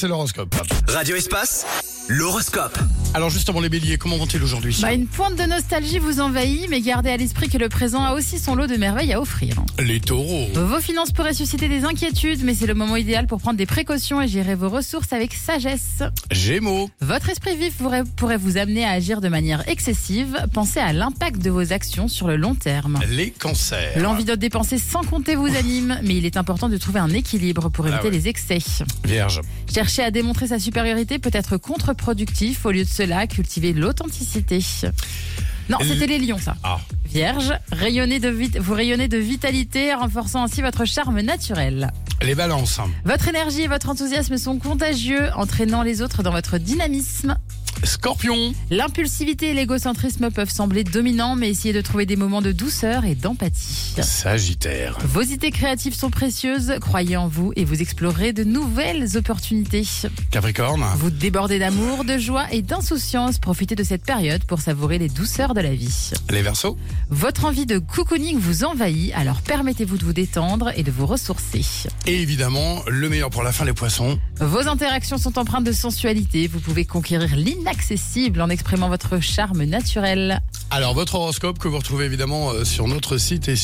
c'est l'horoscope. Radio Espace, l'horoscope. Alors justement les béliers, comment vont-ils aujourd'hui? Une pointe de nostalgie vous envahit, mais gardez à l'esprit que le présent a aussi son lot de merveilles à offrir. Les taureaux. Vos finances pourraient susciter des inquiétudes, mais c'est le moment idéal pour prendre des précautions et gérer vos ressources avec sagesse. Gémeaux. Votre esprit vif pourrait vous amener à agir de manière excessive. Pensez à l'impact de vos actions sur le long terme. Les cancers. L'envie de dépenser sans compter vous anime, mais il est important de trouver un équilibre pour éviter les excès. Vierge. Chercher à démontrer sa supériorité peut être contre-productif. Au lieu de cela, cultivez l'authenticité. Non, c'était les lions, ça. Ah. Vierge, vous rayonnez de vitalité, renforçant ainsi votre charme naturel. Les balances. Votre énergie et votre enthousiasme sont contagieux, entraînant les autres dans votre dynamisme. Scorpion. L'impulsivité et l'égocentrisme peuvent sembler dominants, mais essayez de trouver des moments de douceur et d'empathie. Sagittaire. Vos idées créatives sont précieuses, croyez en vous et vous explorez de nouvelles opportunités. Capricorne. Vous débordez d'amour, de joie et d'insouciance. Profitez de cette période pour savourer les douceurs de la vie. Les Verseaux. Votre envie de cocooning vous envahit, alors permettez-vous de vous détendre et de vous ressourcer. Et évidemment, le meilleur pour la fin, les poissons. Vos interactions sont empreintes de sensualité. Vous pouvez conquérir l'inaccessible en exprimant votre charme naturel. Alors votre horoscope que vous retrouvez évidemment sur notre site et